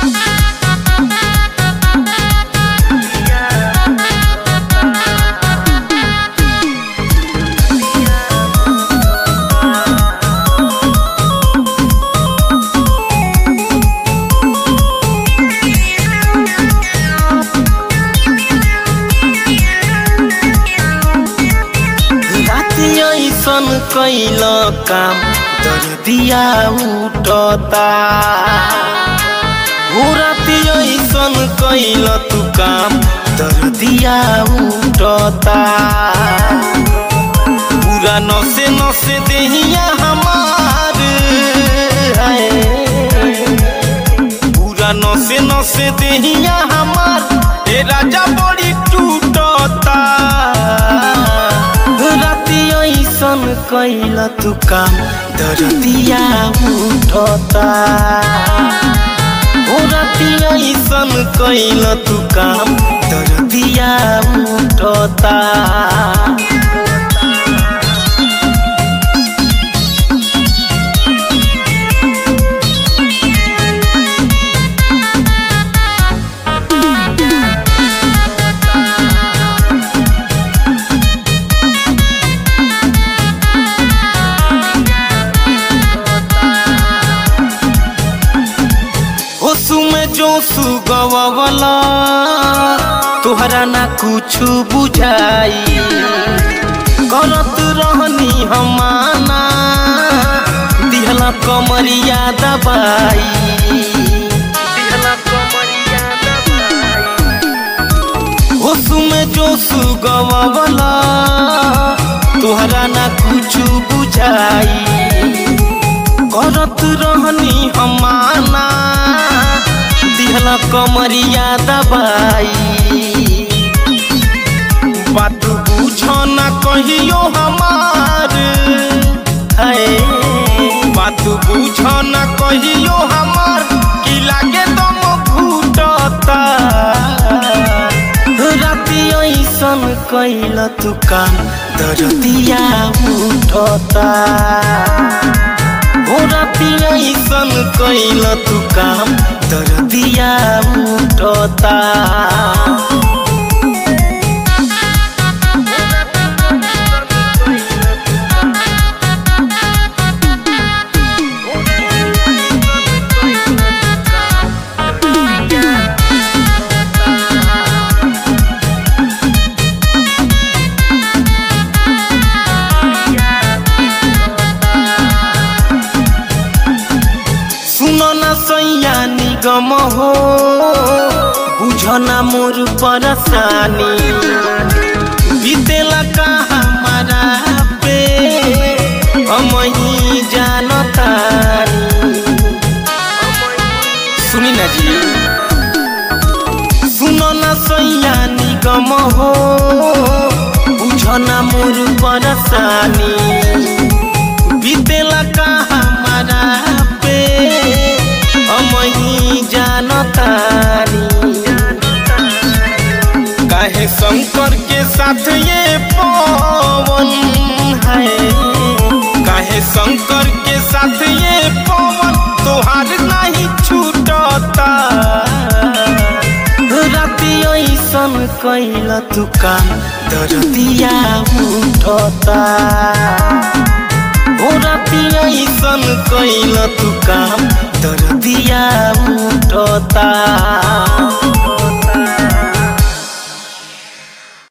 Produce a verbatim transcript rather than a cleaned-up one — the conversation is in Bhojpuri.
कैल काम दर्दिया उठता हो राती ऐसन कैल तू काम दर्दिया उठता पूरा नसे नसे देहिया हमार है पूरा नसे नसे देहिया हमार ए राजा बड़ी टूटता ऐसन कैल तू काम दर्दिया उठता हो राती ऐसन कैल तू काम दर्दिया उठता जोसु गवावला तोहरा ना कुछ बुझाई करत रहनी हमाना दिहला कमरिया दबाई दिहला कमरिया दबाई होसु में जोसु गवावला तोहरा ना कुछ बुझाई करत रहनी हमाना दिहला कमरिया दबाई बात बुझो ना कहियो हमार है बात बुझो ना कहियो हमार कि लागे दम घुटता राती ऐसन कैल तू काम दर्दिया उठता हो राती ऐसन कैल तू काम दर्दिया उठता सैया निगम हो बुझना मोर परेशानी बीतेला का हमारा पे हम ही जानतानी सुनी ना जी सुनो ना सैया निगम हो बुझना मोर परेशानी बीतेला का हमारा पे हम ही जानतानी काहे शंकर के साथ ये पवन है काहे शंकर के साथ ये पवन तोहार नहीं छूटता राती ऐसन कैल तू काम दर्दिया उठता हो राती ऐसन कैल तू काम दर्दिया उठता।